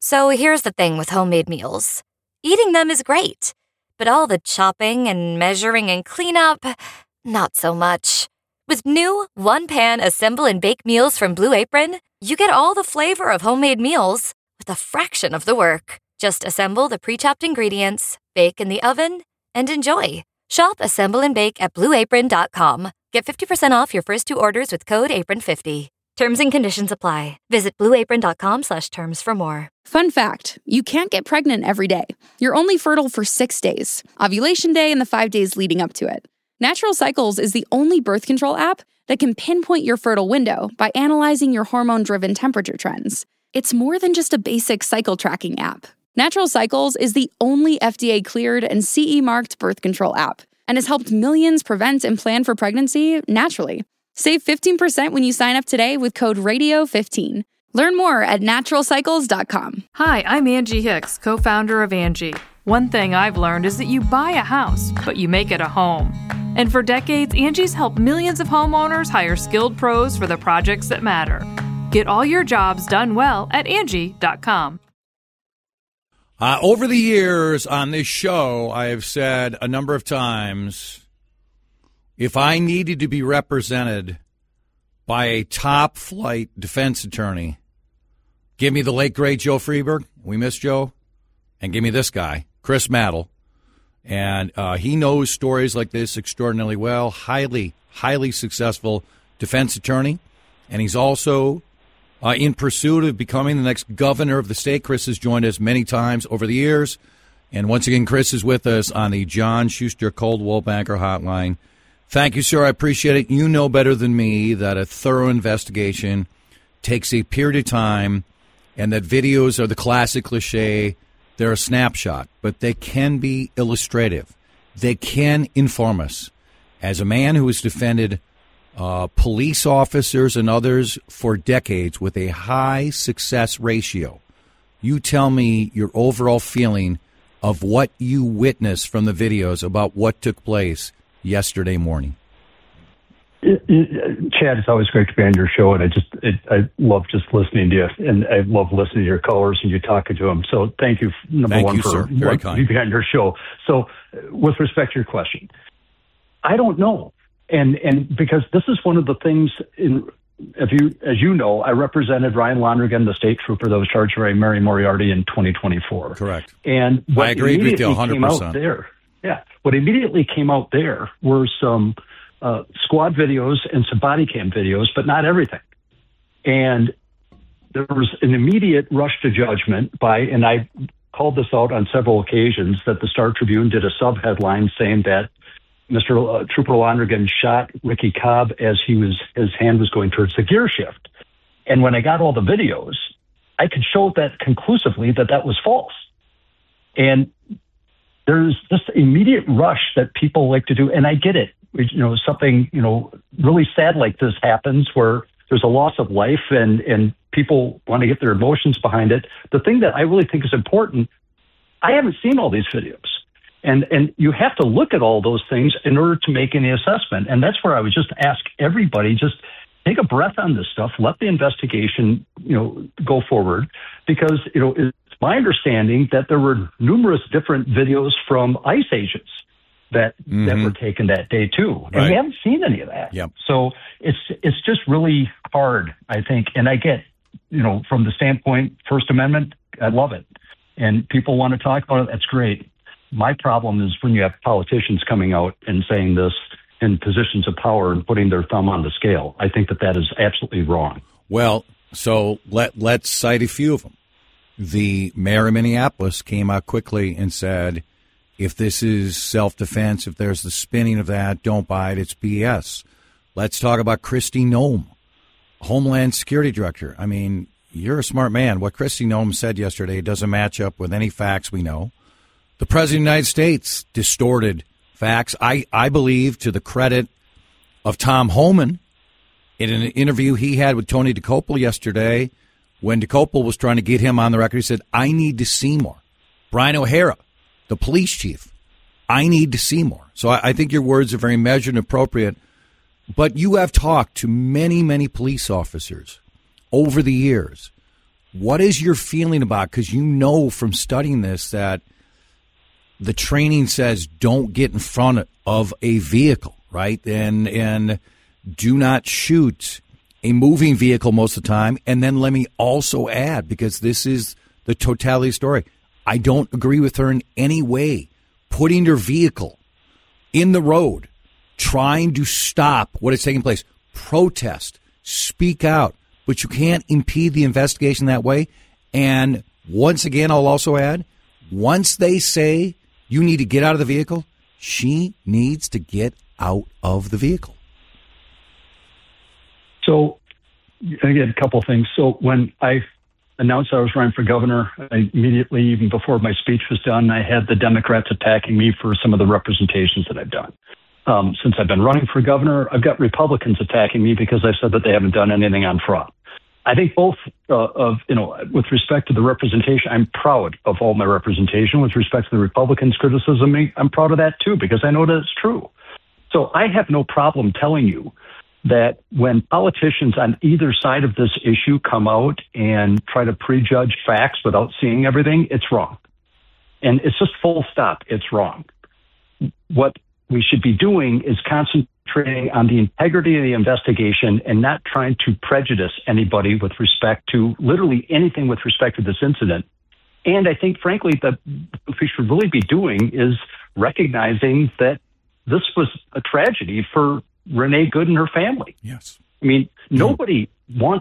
So here's the thing with homemade meals. Eating them is great, but all the chopping and measuring and cleanup, not so much. With new one-pan assemble and bake meals from Blue Apron, you get all the flavor of homemade meals with a fraction of the work. Just assemble the pre-chopped ingredients, bake in the oven, and enjoy. Shop Assemble and Bake at BlueApron.com. Get 50% off your first 2 orders with code APRON50. Terms and conditions apply. Visit BlueApron.com/terms for more. Fun fact, you can't get pregnant every day. You're only fertile for 6 days, ovulation day and the 5 days leading up to it. Natural Cycles is the only birth control app that can pinpoint your fertile window by analyzing your hormone-driven temperature trends. It's more than just a basic cycle tracking app. Natural Cycles is the only FDA-cleared and CE-marked birth control app and has helped millions prevent and plan for pregnancy naturally. Save 15% when you sign up today with code RADIO15. Learn more at naturalcycles.com. Hi, I'm Angie Hicks, co-founder of Angie. One thing I've learned is that you buy a house, but you make it a home. And for decades, Angie's helped millions of homeowners hire skilled pros for the projects that matter. Get all your jobs done well at Angie.com. Over the years on this show, I have said a number of times, if I needed to be represented by a top-flight defense attorney, give me the late, great Joe Freeberg. We miss Joe. And give me this guy, Chris Maddle. And he knows stories like this extraordinarily well, highly successful defense attorney. And he's also in pursuit of becoming the next governor of the state. Chris has joined us many times over the years. And once again, Chris is with us on the John Schuster Coldwell Banker Hotline. Thank you, sir. I appreciate it. You know better than me that a thorough investigation takes a period of time and that videos are the classic cliche. They're a snapshot, but they can be illustrative. They can inform us. As a man who has defended police officers and others for decades with a high success ratio, you tell me your overall feeling of what you witnessed from the videos about what took place yesterday morning. Chad, it's always great to be on your show, and I love just listening to you, and I love listening to your callers and you talking to them. So thank you, number one, for being on your show. So with respect to your question, I don't know, and because this is one of the things as you know, I represented Ryan Lonergan, the state trooper that was charged by Mary Moriarty in 2024. Correct. And I agreed with you 100%. What immediately came out there were some squad videos and some body cam videos, but not everything. And there was an immediate rush to judgment and I called this out on several occasions, that the Star Tribune did a sub-headline saying that Mr. Trooper Lonergan shot Ricky Cobb as his hand was going towards the gear shift. And when I got all the videos, I could show that conclusively that was false. And there's this immediate rush that people like to do, and I get it. Something, really sad like this happens where there's a loss of life and people want to get their emotions behind it. The thing that I really think is important, I haven't seen all these videos. And you have to look at all those things in order to make any assessment. And that's where I would just ask everybody, just take a breath on this stuff. Let the investigation, go forward, because, it's my understanding that there were numerous different videos from ICE agents that were taken that day too. And we haven't seen any of that. Yep. So it's just really hard, I think. And I get, from the standpoint, First Amendment, I love it. And people want to talk about it. That's great. My problem is when you have politicians coming out and saying this in positions of power and putting their thumb on the scale. I think that is absolutely wrong. Well, so let's cite a few of them. The mayor of Minneapolis came out quickly and said, if this is self-defense, if there's the spinning of that, don't buy it. It's BS. Let's talk about Kristi Noem, Homeland Security Director. I mean, you're a smart man. What Kristi Noem said yesterday doesn't match up with any facts we know. The President of the United States distorted facts. I believe, to the credit of Tom Homan, in an interview he had with Tony DeCopel yesterday, when DeCopel was trying to get him on the record, he said, I need to see more. Brian O'Hara, the police chief, I need to see more. So I think your words are very measured and appropriate. But you have talked to many, many police officers over the years What is your feeling about, because you know from studying this that the training says don't get in front of a vehicle, right? And do not shoot a moving vehicle most of the time. And then let me also add, because this is the totality story, I don't agree with her in any way. Putting your vehicle in the road, trying to stop what is taking place, protest, speak out, but you can't impede the investigation that way. And once again, I'll also add, once they say you need to get out of the vehicle, she needs to get out of the vehicle. So, again, a couple of things. So when I announced I was running for governor, I immediately, even before my speech was done, I had the Democrats attacking me for some of the representations that I've done. Since I've been running for governor, I've got Republicans attacking me because I've said that they haven't done anything on fraud. I think both with respect to the representation, I'm proud of all my representation. With respect to the Republicans' criticism, I'm proud of that too, because I know that it's true. So I have no problem telling you that when politicians on either side of this issue come out and try to prejudge facts without seeing everything, it's wrong. And it's just full stop. It's wrong. What we should be doing is concentrating on the integrity of the investigation and not trying to prejudice anybody with respect to literally anything with respect to this incident. And I think, frankly, that what we should really be doing is recognizing that this was a tragedy for Renee Good and her family. Yes. I mean, nobody wants,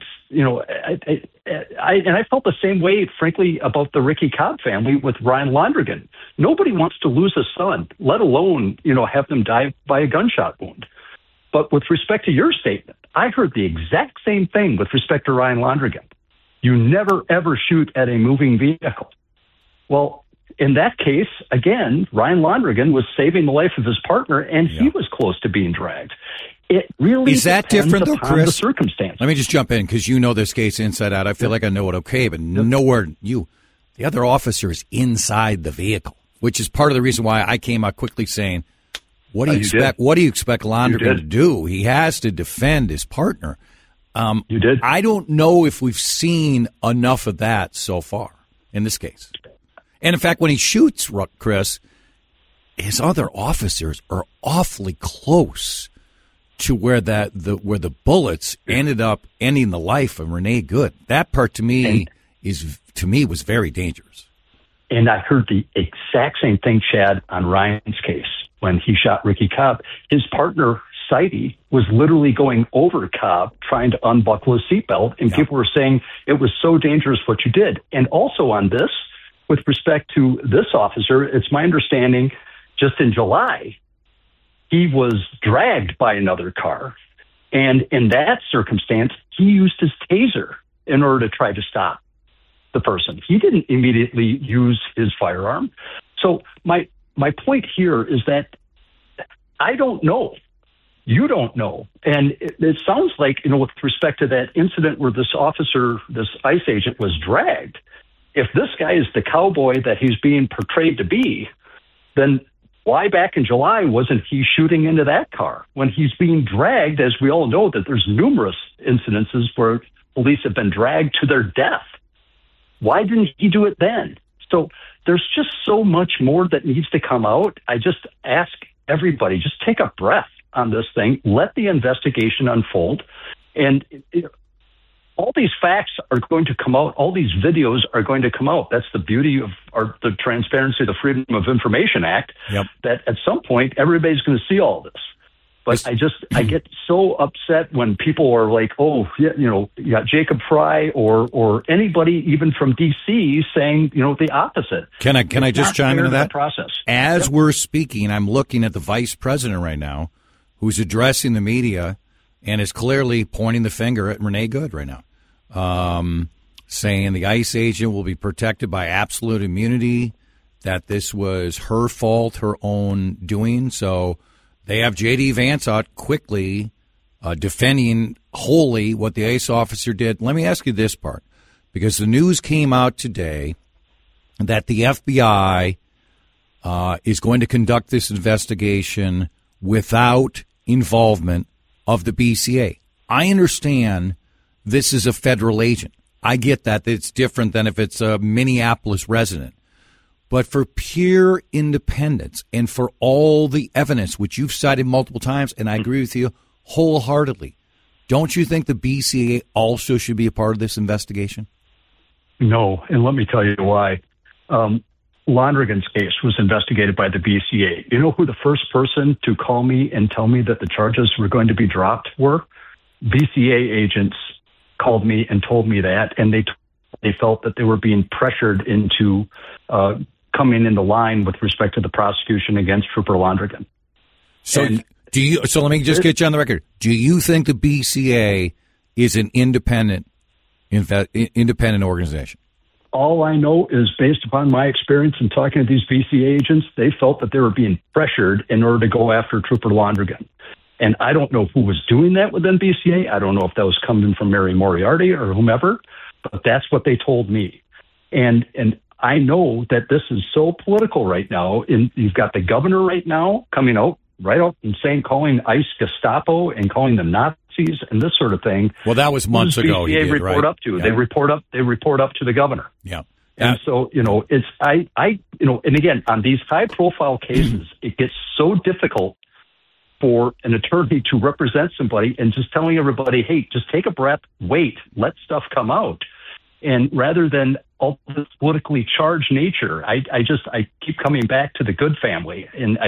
I felt the same way, frankly, about the Ricky Cobb family with Ryan Londrigan. Nobody wants to lose a son, let alone, have them die by a gunshot wound. But with respect to your statement, I heard the exact same thing with respect to Ryan Londrigan. You never, ever shoot at a moving vehicle. Well, in that case, again, Ryan Londrigan was saving the life of his partner, and he was close to being dragged. It really is that different, though, Chris? The circumstance. Let me just jump in because you know this case inside out. I feel like I know it okay, but nowhere the other officer is inside the vehicle, which is part of the reason why I came out quickly saying, "What do you expect? What do you expect Londrigan to do? He has to defend his partner." You did. I don't know if we've seen enough of that so far in this case. And in fact, when he shoots, Chris, his other officers are awfully close to where the bullets ended up ending the life of Renee Good. That part to me was very dangerous. And I heard the exact same thing, Chad, on Ryan's case when he shot Ricky Cobb. His partner, Seide, was literally going over Cobb trying to unbuckle his seatbelt, and people were saying it was so dangerous what you did. And also on this, with respect to this officer, it's my understanding just in July, he was dragged by another car. And in that circumstance, he used his taser in order to try to stop the person. He didn't immediately use his firearm. So my point here is that I don't know. You don't know. And it sounds like, with respect to that incident where this officer, this ICE agent was dragged, if this guy is the cowboy that he's being portrayed to be, then why back in July wasn't he shooting into that car? When he's being dragged, as we all know that there's numerous incidences where police have been dragged to their death. Why didn't he do it then? So there's just so much more that needs to come out. I just ask everybody, just take a breath on this thing. Let the investigation unfold. And all these facts are going to come out. All these videos are going to come out. That's the beauty of the Transparency, the Freedom of Information Act, that at some point, everybody's going to see all this. But I get so upset when people are like, oh, you got Jacob Fry or anybody even from D.C. saying, the opposite. Can I just chime into that process? As we're speaking, I'm looking at the vice president right now who's addressing the media and is clearly pointing the finger at Renee Good right now. Saying the ICE agent will be protected by absolute immunity, that this was her fault, her own doing. So they have J.D. Vance out quickly defending wholly what the ICE officer did. Let me ask you this part, because the news came out today that the FBI is going to conduct this investigation without involvement of the BCA. I understand this is a federal agent. I get that. It's different than if it's a Minneapolis resident. But for pure independence and for all the evidence, which you've cited multiple times, and I agree with you wholeheartedly, don't you think the BCA also should be a part of this investigation? No, and let me tell you why. Londrigan's case was investigated by the BCA. You know who the first person to call me and tell me that the charges were going to be dropped were? BCA agents called me and told me that, and they felt that they were being pressured into coming into line with respect to the prosecution against Trooper Londrigan. So let me just get you on the record. Do you think the BCA is an independent organization? All I know is, based upon my experience in talking to these BCA agents, they felt that they were being pressured in order to go after Trooper Londrigan. And I don't know who was doing that within BCA. I don't know if that was coming from Mary Moriarty or whomever, but that's what they told me. And I know that this is so political right now. And you've got the governor right now coming out and saying, calling ICE Gestapo and calling them Nazis and this sort of thing. Well, that was months ago. BCA report up to. Yeah. They report up to the governor. Yeah. And so, it's and again, on these high profile cases, it gets so difficult for an attorney to represent somebody and just telling everybody, hey, just take a breath, wait, let stuff come out. And rather than all this politically charged nature, I keep coming back to the Good family. And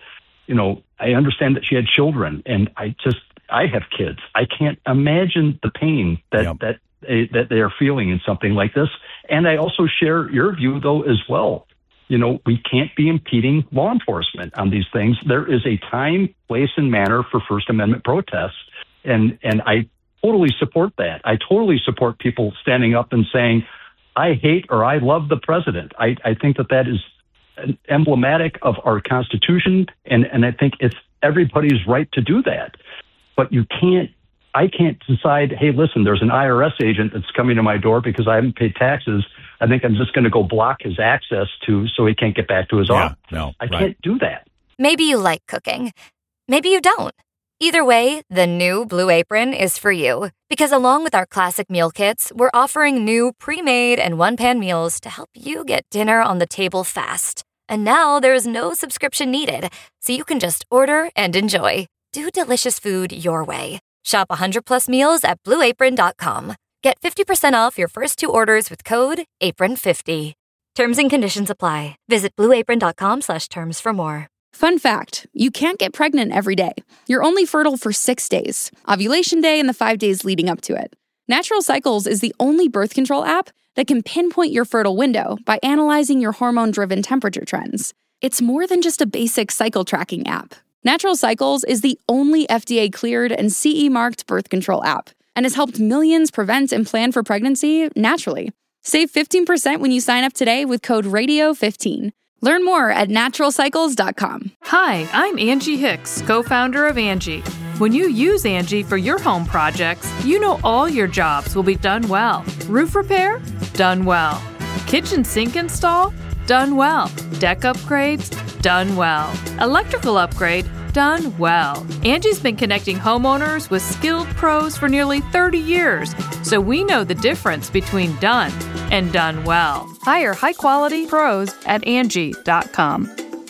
I understand that she had children, and I have kids. I can't imagine the pain that they are feeling in something like this. And I also share your view, though, as well. We can't be impeding law enforcement on these things. There is a time, place, and manner for First Amendment protests. And I totally support that. I totally support people standing up and saying, I hate or I love the president. I think that is emblematic of our Constitution, and I think it's everybody's right to do that. But I can't decide, hey, listen, there's an IRS agent that's coming to my door because I haven't paid taxes. I think I'm just going to go block his access so he can't get back to his office. I can't do that. Maybe you like cooking. Maybe you don't. Either way, the new Blue Apron is for you. Because along with our classic meal kits, we're offering new pre-made and one-pan meals to help you get dinner on the table fast. And now there's no subscription needed, so you can just order and enjoy. Do delicious food your way. Shop 100+ meals at BlueApron.com. Get 50% off your first 2 orders with code APRON50. Terms and conditions apply. Visit BlueApron.com/terms for more. Fun fact, you can't get pregnant every day. You're only fertile for 6 days, ovulation day and the 5 days leading up to it. Natural Cycles is the only birth control app that can pinpoint your fertile window by analyzing your hormone-driven temperature trends. It's more than just a basic cycle tracking app. Natural Cycles is the only FDA-cleared and CE-marked birth control app and has helped millions prevent and plan for pregnancy naturally. Save 15% when you sign up today with code RADIO15. Learn more at naturalcycles.com. Hi, I'm Angie Hicks, co-founder of Angie. When you use Angie for your home projects, you know all your jobs will be done well. Roof repair? Done well. Kitchen sink install? Done well. Deck upgrades? Done well. Electrical upgrade? Done well. Angie's been connecting homeowners with skilled pros for nearly 30 years, so we know the difference between done and done well. Hire high-quality pros at Angie.com.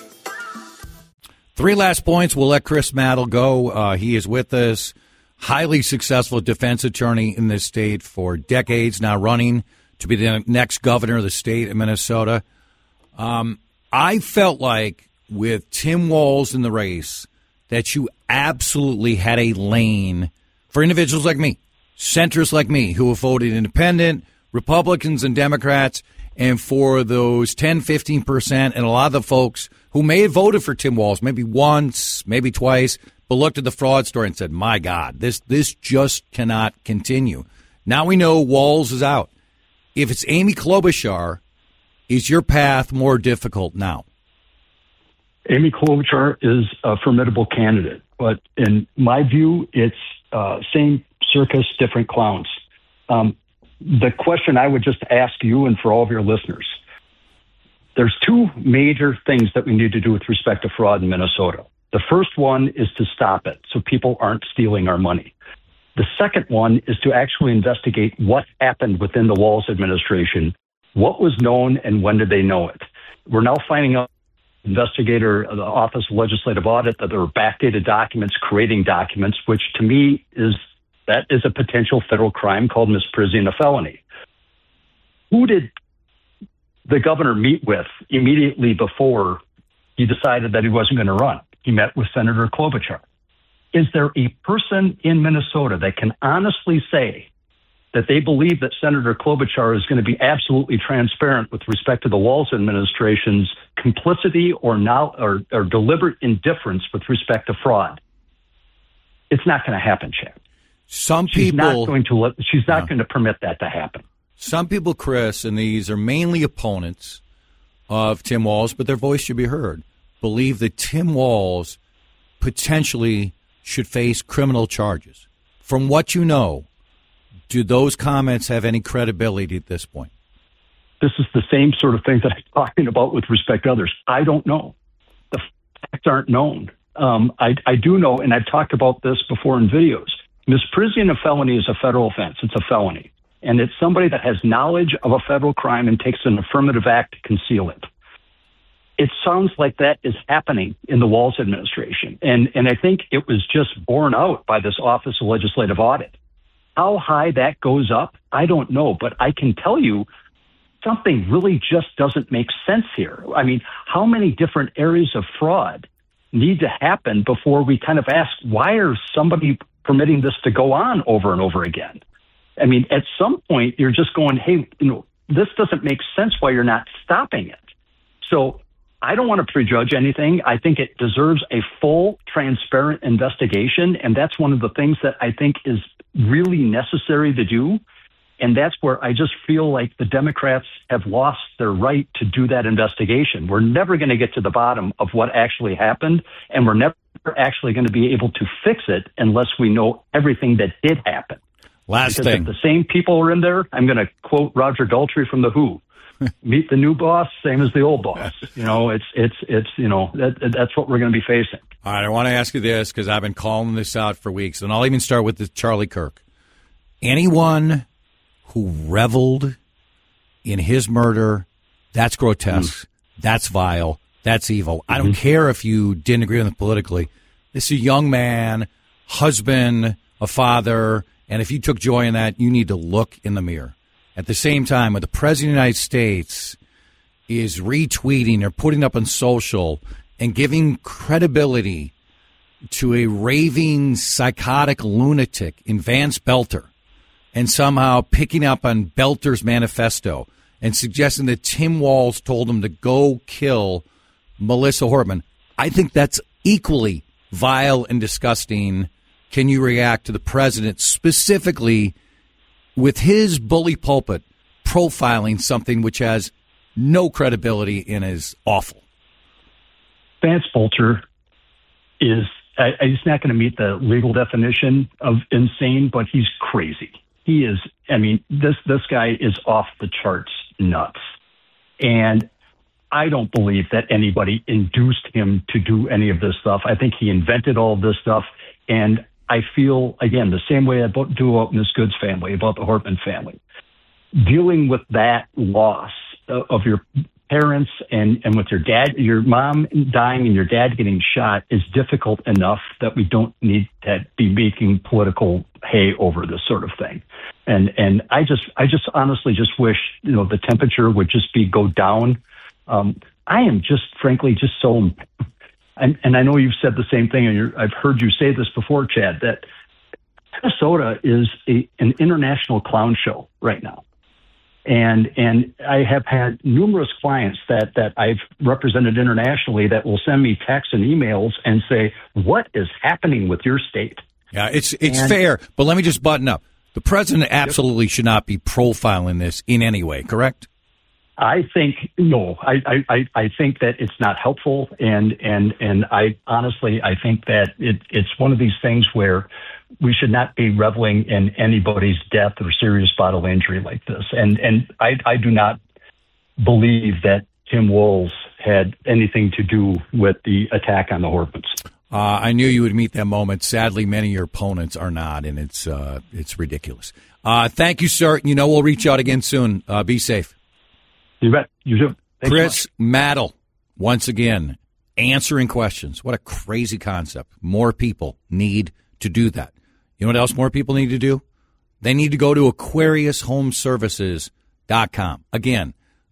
3 last points. We'll let Chris Mattel go. He is with us, highly successful defense attorney in this state for decades, now running to be the next governor of the state of Minnesota. I felt like with Tim Walz in the race that you absolutely had a lane for individuals like me, centrists like me, who have voted independent, Republicans and Democrats, and for those 10, 15%, and a lot of the folks who may have voted for Tim Walz maybe once, maybe twice, but looked at the fraud story and said, my God, this just cannot continue. Now we know Walz is out. If it's Amy Klobuchar, is your path more difficult now? Amy Klobuchar is a formidable candidate, but in my view, it's same circus, different clowns. The question I would just ask you and for all of your listeners, there's 2 major things that we need to do with respect to fraud in Minnesota. The first one is to stop it so people aren't stealing our money. The second one is to actually investigate what happened within the Walz administration, what was known, and when did they know it. We're now finding out, the Office of Legislative Audit, that there were backdated documents, creating documents, which to me is a potential federal crime called misprision of felony. Who did the governor meet with immediately before he decided that he wasn't going to run? He met with Senator Klobuchar. Is there a person in Minnesota that can honestly say that they believe that Senator Klobuchar is going to be absolutely transparent with respect to the Walz administration's complicity or deliberate indifference with respect to fraud? It's not going to happen, Chad. She's not going to permit that to happen. Some people, Chris, and these are mainly opponents of Tim Walz, but their voice should be heard, believe that Tim Walz potentially should face criminal charges. From what you know, do those comments have any credibility at this point? This is the same sort of thing that I'm talking about with respect to others. I don't know. The facts aren't known. I do know, and I've talked about this before in videos, misprision of felony is a federal offense. It's a felony. And it's somebody that has knowledge of a federal crime and takes an affirmative act to conceal it. It sounds like that is happening in the Walz administration. And I think it was just borne out by this Office of Legislative Audit. How high that goes up, I don't know. But I can tell you something really just doesn't make sense here. I mean, how many different areas of fraud need to happen before we kind of ask, why are somebody permitting this to go on over and over again? I mean, at some point, you're just going, hey, this doesn't make sense why you're not stopping it. So I don't want to prejudge anything. I think it deserves a full, transparent investigation. And that's one of the things that I think is really necessary to do. And that's where I just feel like the Democrats have lost their right to do that investigation. We're never going to get to the bottom of what actually happened, and we're never actually going to be able to fix it unless we know everything that did happen. Last because thing. If the same people are in there, I'm going to quote Roger Daltrey from The Who. Meet the new boss, same as the old boss. That's what we're going to be facing. All right, I want to ask you this because I've been calling this out for weeks, and I'll even start with the Charlie Kirk. Anyone who reveled in his murder, that's grotesque, that's vile, that's evil. I don't care if you didn't agree with him politically. This is a young man, husband, a father, and if you took joy in that, you need to look in the mirror. At the same time, when the President of the United States is retweeting or putting up on social and giving credibility to a raving, psychotic lunatic in Vance Belter, and somehow picking up on Belter's manifesto and suggesting that Tim Walz told him to go kill Melissa Hortman, I think that's equally vile and disgusting. Can you react to the president specifically with his bully pulpit profiling something which has no credibility and is awful? Vance Belter is, he's not going to meet the legal definition of insane, but he's crazy. He is, I mean, this guy is off the charts nuts. And I don't believe that anybody induced him to do any of this stuff. I think he invented all of this stuff. And I feel, again, the same way I do about Ms. Good's family, about the Hortman family. Dealing with that loss of your parents and with your dad, your mom dying and your dad getting shot is difficult enough that we don't need to be making political hay over this sort of thing. And I just honestly just wish, the temperature would just go down. I am just frankly just so, and I know you've said the same thing, and I've heard you say this before, Chad, that Minnesota is an international clown show right now. And I have had numerous clients that I've represented internationally that will send me texts and emails and say, what is happening with your state? Yeah, it's fair, but let me just button up. The president absolutely should not be profiling this in any way, correct? I think no. I think that it's not helpful, and I honestly I think that it's one of these things where we should not be reveling in anybody's death or serious bodily injury like this. And I do not believe that Tim Walz had anything to do with the attack on the Hortmans. I knew you would meet that moment. Sadly, many of your opponents are not, and it's ridiculous. Thank you, sir. We'll reach out again soon. Be safe. You bet. You too. Thanks Chris Maddle, once again, answering questions. What a crazy concept. More people need to do that. You know what else more people need to do? They need to go to AquariusHomeservices.com. Again,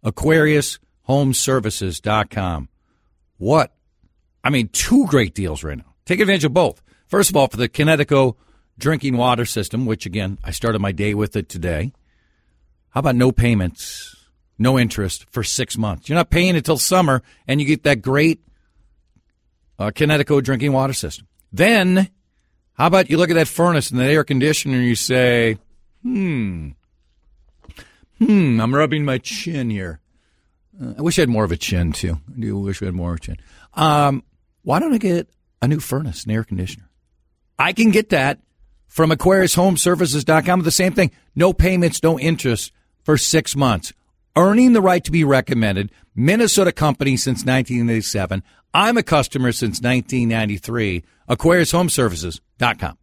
AquariusHomeservices.com. What? I mean, 2 great deals right now. Take advantage of both. First of all, for the Connecticut drinking water system, which, again, I started my day with it today. How about no payments, no interest for 6 months? You're not paying until summer, and you get that great Connecticut drinking water system. Then, how about you look at that furnace and that air conditioner and you say, I'm rubbing my chin here. I wish I had more of a chin, too. I do wish I had more of a chin. Why don't I get a new furnace and air conditioner? I can get that from AquariusHomeservices.com. The same thing. No payments, no interest for 6 months. Earning the right to be recommended. Minnesota company since 1987. I'm a customer since 1993. AquariusHomeservices.com.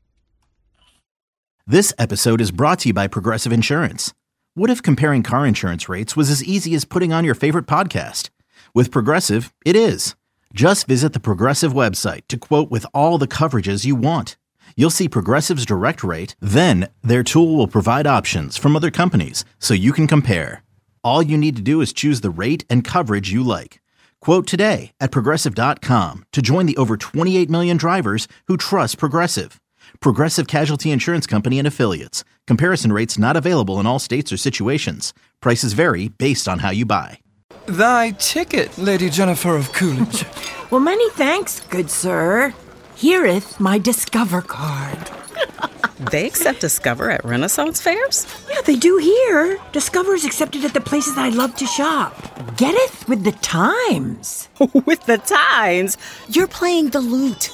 This episode is brought to you by Progressive Insurance. What if comparing car insurance rates was as easy as putting on your favorite podcast? With Progressive, it is. Just visit the Progressive website to quote with all the coverages you want. You'll see Progressive's direct rate, then their tool will provide options from other companies so you can compare. All you need to do is choose the rate and coverage you like. Quote today at Progressive.com to join the over 28 million drivers who trust Progressive. Progressive Casualty Insurance Company and Affiliates. Comparison rates not available in all states or situations. Prices vary based on how you buy. Thy ticket, Lady Jennifer of Coolidge. Well, many thanks, good sir. Here'th my Discover card. They accept Discover at Renaissance fairs? Yeah, they do here. Discover's accepted at the places I love to shop. Getteth with the times. With the times? You're playing the lute.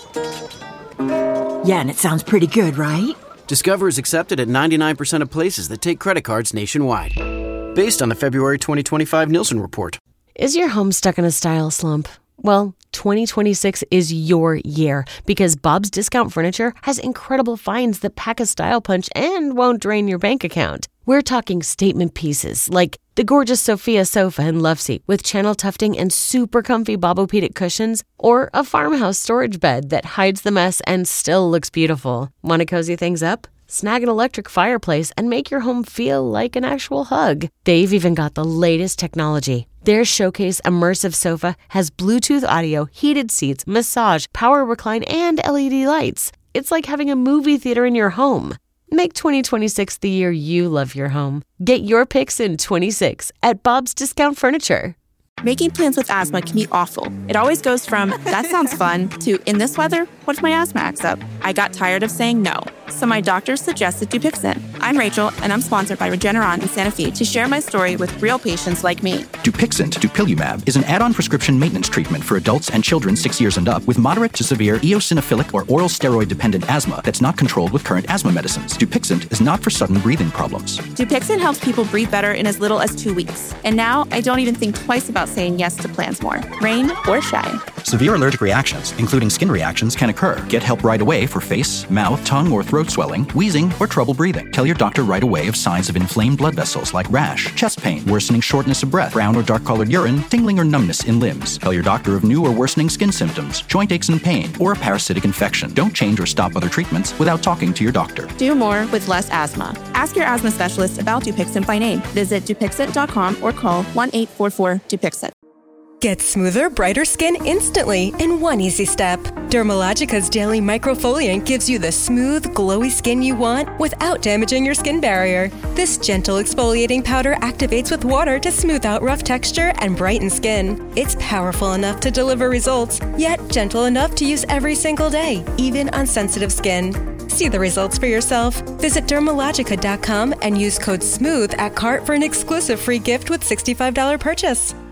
Yeah, and it sounds pretty good, right? Discover is accepted at 99% of places that take credit cards nationwide. Based on the February 2025 Nielsen report. Is your home stuck in a style slump? Well, 2026 is your year because Bob's Discount Furniture has incredible finds that pack a style punch and won't drain your bank account. We're talking statement pieces like the gorgeous Sophia sofa and love seat with channel tufting and super comfy Bobopedic cushions, or a farmhouse storage bed that hides the mess and still looks beautiful. Want to cozy things up? Snag an electric fireplace and make your home feel like an actual hug. They've even got the latest technology. Their Showcase Immersive Sofa has Bluetooth audio, heated seats, massage, power recline, and LED lights. It's like having a movie theater in your home. Make 2026 the year you love your home. Get your picks in 26 at Bob's Discount Furniture. Making plans with asthma can be awful. It always goes from, that sounds fun, to, in this weather, what if my asthma acts up? I got tired of saying no, so my doctor suggested Dupixent. I'm Rachel, and I'm sponsored by Regeneron and Sanofi to share my story with real patients like me. Dupixent, dupilumab, is an add-on prescription maintenance treatment for adults and children 6 years and up with moderate to severe eosinophilic or oral steroid-dependent asthma that's not controlled with current asthma medicines. Dupixent is not for sudden breathing problems. Dupixent helps people breathe better in as little as 2 weeks. And now I don't even think twice about saying yes to plans more, rain or shine. Severe allergic reactions, including skin reactions, can occur. Get help right away for face, mouth, tongue, or throat swelling, wheezing, or trouble breathing. Tell your doctor right away of signs of inflamed blood vessels like rash, chest pain, worsening shortness of breath, brown or dark-colored urine, tingling or numbness in limbs. Tell your doctor of new or worsening skin symptoms, joint aches and pain, or a parasitic infection. Don't change or stop other treatments without talking to your doctor. Do more with less asthma. Ask your asthma specialist about Dupixent by name. Visit Dupixent.com or call 1-844-DUPIXENT. Get smoother, brighter skin instantly in one easy step. Dermalogica's Daily Microfoliant gives you the smooth, glowy skin you want without damaging your skin barrier. This gentle exfoliating powder activates with water to smooth out rough texture and brighten skin. It's powerful enough to deliver results, yet gentle enough to use every single day, even on sensitive skin. See the results for yourself. Visit Dermalogica.com and use code SMOOTH at cart for an exclusive free gift with $65 purchase.